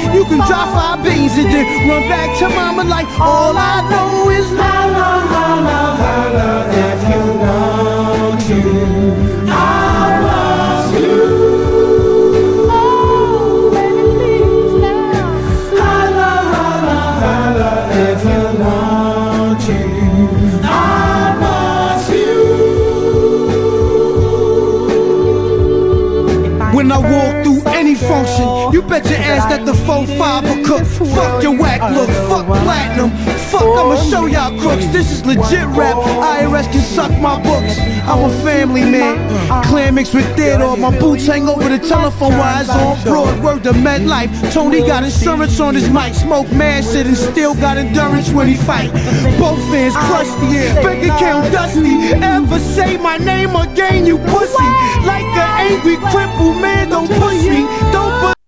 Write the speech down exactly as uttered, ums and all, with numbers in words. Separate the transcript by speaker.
Speaker 1: You can drop five beans and then run back to mama like all I know is holla, holla, holla if you want to. I love you. Oh, baby, please now. Holla, holla, holla if you want to. I love you. When I walk through any function, you bet your ass that the four five will cook. Fuck your whack look, fuck platinum. Fuck, I'ma show y'all crooks. This is legit rap. I R S can suck my books. I'm a family man. Clan mixed with Theodore. My boots hang over the telephone wires on broad. Word to MedLife. Tony got insurance on his mic. Smoke mad shit and still got endurance when he fight. Both fans crusty, bank account dusty. Ever say my name again, you pussy? Like an angry cripple man, don't push me. Don't